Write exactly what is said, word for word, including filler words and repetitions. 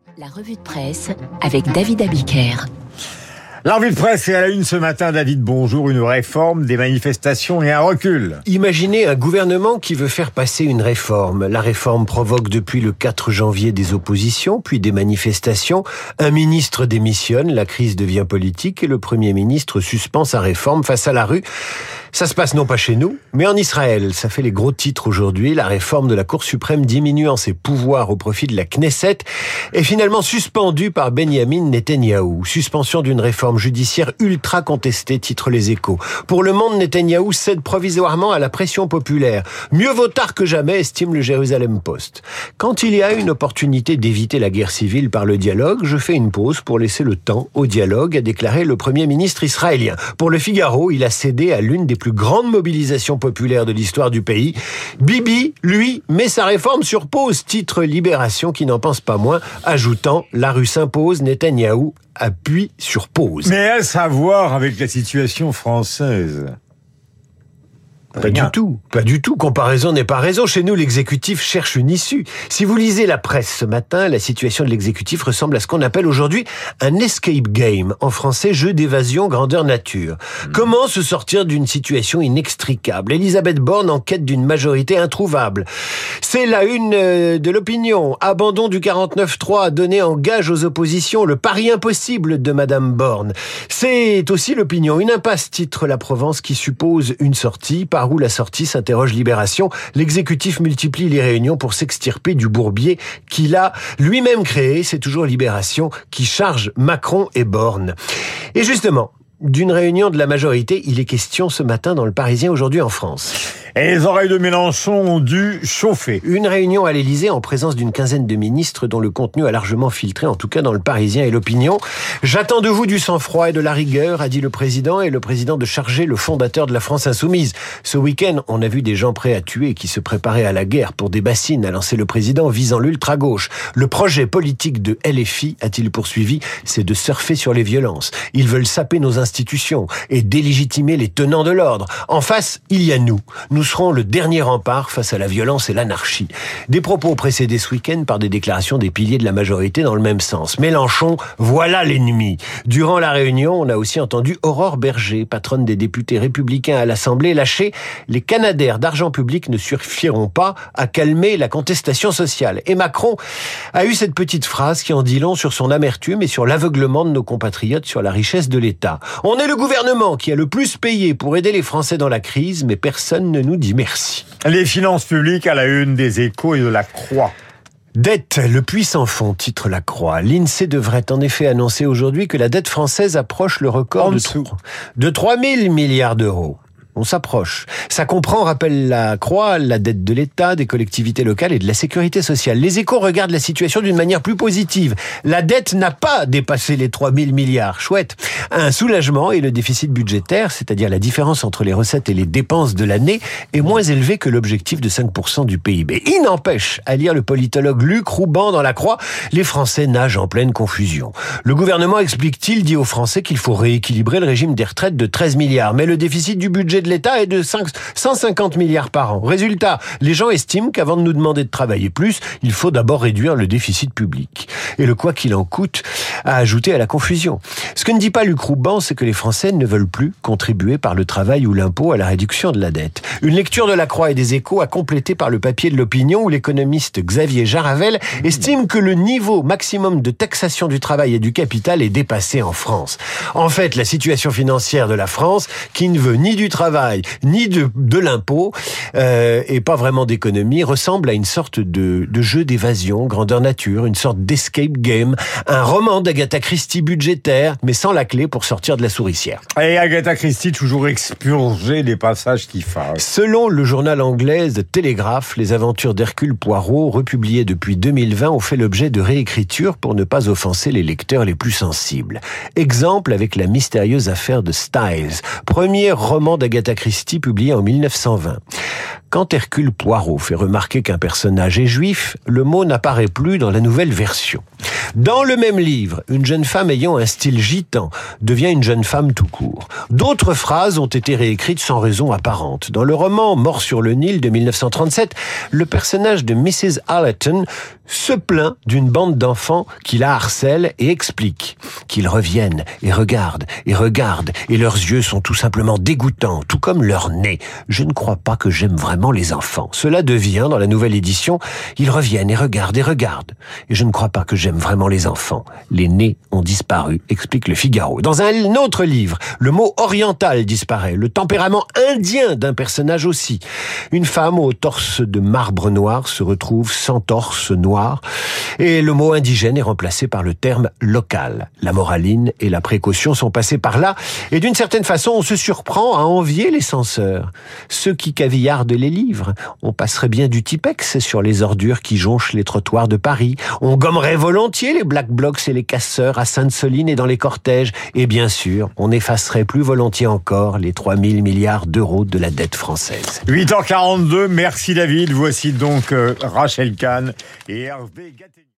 La revue de presse avec David Abiker. La revue de presse est à la une ce matin, David, bonjour. Une réforme, des manifestations et un recul. Imaginez un gouvernement qui veut faire passer une réforme. La réforme provoque depuis le quatre janvier des oppositions, puis des manifestations. Un ministre démissionne, la crise devient politique et le Premier ministre suspend sa réforme face à la rue. Ça se passe non pas chez nous, mais en Israël. Ça fait les gros titres aujourd'hui. La réforme de la Cour suprême diminuant ses pouvoirs au profit de la Knesset est finalement suspendue par Benjamin Netanyahou. Suspension d'une réforme judiciaire ultra contestée, titre Les Échos. Pour le monde, Netanyahou cède provisoirement à la pression populaire. Mieux vaut tard que jamais, estime le Jérusalem Post. Quand il y a une opportunité d'éviter la guerre civile par le dialogue, je fais une pause pour laisser le temps au dialogue, a déclaré le Premier ministre israélien. Pour le Figaro, il a cédé à l'une des plus grande mobilisation populaire de l'histoire du pays. Bibi, lui, met sa réforme sur pause, titre Libération qui n'en pense pas moins, ajoutant « La rue s'impose, Netanyahou appuie sur pause ». Mais est-ce à voir avec la situation française ? Pas Rien. du tout, pas du tout. Comparaison n'est pas raison. Chez nous, l'exécutif cherche une issue. Si vous lisez la presse ce matin, la situation de l'exécutif ressemble à ce qu'on appelle aujourd'hui un escape game. En français, jeu d'évasion grandeur nature. Mmh. Comment se sortir d'une situation inextricable ? Elisabeth Borne en quête d'une majorité introuvable. C'est la une de l'opinion. Abandon du quarante-neuf trois donné en gage aux oppositions. Le pari impossible de Madame Borne. C'est aussi l'opinion. Une impasse, titre La Provence, qui suppose une sortie. Par où la sortie, s'interroge Libération. L'exécutif multiplie les réunions pour s'extirper du bourbier qu'il a lui-même créé. C'est toujours Libération qui charge Macron et Borne. Et justement, d'une réunion de la majorité, il est question ce matin dans Le Parisien aujourd'hui en France. Et les oreilles de Mélenchon ont dû chauffer. Une réunion à l'Élysée en présence d'une quinzaine de ministres dont le contenu a largement filtré, en tout cas dans Le Parisien et l'opinion. J'attends de vous du sang-froid et de la rigueur, a dit le président, et le président de charger le fondateur de la France Insoumise. Ce week-end, on a vu des gens prêts à tuer qui se préparaient à la guerre pour des bassines, a lancé le président visant l'ultra-gauche. Le projet politique de L F I, a-t-il poursuivi, c'est de surfer sur les violences. Ils veulent saper nos institutions et délégitimer les tenants de l'ordre. En face, il y a nous. Nous serons le dernier rempart face à la violence et l'anarchie. Des propos précédés ce week-end par des déclarations des piliers de la majorité dans le même sens. Mélenchon, voilà l'ennemi. Durant la réunion, on a aussi entendu Aurore Berger, patronne des députés républicains à l'Assemblée, lâcher « Les canadaires d'argent public ne suffiront pas à calmer la contestation sociale ». Et Macron a eu cette petite phrase qui en dit long sur son amertume et sur l'aveuglement de nos compatriotes sur la richesse de l'État. On est le gouvernement qui a le plus payé pour aider les Français dans la crise, mais personne ne nous dit merci. Les finances publiques à la une des Échos et de La Croix. Dette, le puits sans fond, titre La Croix. L'INSEE devrait en effet annoncer aujourd'hui que la dette française approche le record de, de trois mille milliards d'euros. On s'approche. Ça comprend, rappelle La Croix, la dette de l'État, des collectivités locales et de la sécurité sociale. Les Échos regardent la situation d'une manière plus positive. La dette n'a pas dépassé les trois mille milliards. Chouette. Un soulagement et le déficit budgétaire, c'est-à-dire la différence entre les recettes et les dépenses de l'année, est moins élevé que l'objectif de cinq pour cent du P I B. Il n'empêche, à lire le politologue Luc Rouban dans La Croix, les Français nagent en pleine confusion. Le gouvernement, explique-t-il, dit aux Français qu'il faut rééquilibrer le régime des retraites de treize milliards. Mais le déficit du budget de l'État est de cent cinquante milliards par an. Résultat, les gens estiment qu'avant de nous demander de travailler plus, il faut d'abord réduire le déficit public. Et le quoi qu'il en coûte a ajouté à la confusion. Ce que ne dit pas Luc Rouban, c'est que les Français ne veulent plus contribuer par le travail ou l'impôt à la réduction de la dette. Une lecture de La Croix et des Échos a complété par le papier de l'opinion où l'économiste Xavier Jaravel estime que le niveau maximum de taxation du travail et du capital est dépassé en France. En fait, la situation financière de la France, qui ne veut ni du travail, ni de, de l'impôt, euh, et pas vraiment d'économie, ressemble à une sorte de, de jeu d'évasion, grandeur nature, une sorte d'escape game, un roman d'Agatha Christie budgétaire, mais sans la clé pour sortir de la souricière. Et Agatha Christie toujours expurger les passages qui fâchent. Selon le journal anglais The Telegraph, les aventures d'Hercule Poirot, republiées depuis deux mille vingt, ont fait l'objet de réécriture pour ne pas offenser les lecteurs les plus sensibles. Exemple avec la mystérieuse affaire de Styles, premier roman d'Agatha Christie publié en mille neuf cent vingt. Quand Hercule Poirot fait remarquer qu'un personnage est juif, le mot n'apparaît plus dans la nouvelle version. Dans le même livre, une jeune femme ayant un style gitan devient une jeune femme tout court. D'autres phrases ont été réécrites sans raison apparente. Dans le roman Mort sur le Nil de mille neuf cent trente-sept, le personnage de missus Allerton se plaint d'une bande d'enfants qui la harcèlent et explique qu'ils reviennent et regardent et regardent et leurs yeux sont tout simplement dégoûtants, tout comme leur nez. Je ne crois pas que j'aime vraiment les enfants. Cela devient, dans la nouvelle édition, ils reviennent et regardent et regardent. Et je ne crois pas que j'aime vraiment les enfants. Les nez ont disparu, explique le Figaro. Dans un autre livre, le mot oriental disparaît, le tempérament indien d'un personnage aussi. Une femme au torse de marbre noir se retrouve sans torse noir. Et le mot indigène est remplacé par le terme local. La moraline et la précaution sont passés par là, et d'une certaine façon, on se surprend à envier les censeurs. Ceux qui cavillardent les livres. On passerait bien du Tipex sur les ordures qui jonchent les trottoirs de Paris. On gommerait volontiers les Black Blocs et les casseurs à Sainte-Soline et dans les cortèges. Et bien sûr, on effacerait plus volontiers encore les trois mille milliards d'euros de la dette française. huit heures quarante-deux, merci David. Voici donc euh, Rachel Kahn et Hervé Gattegno.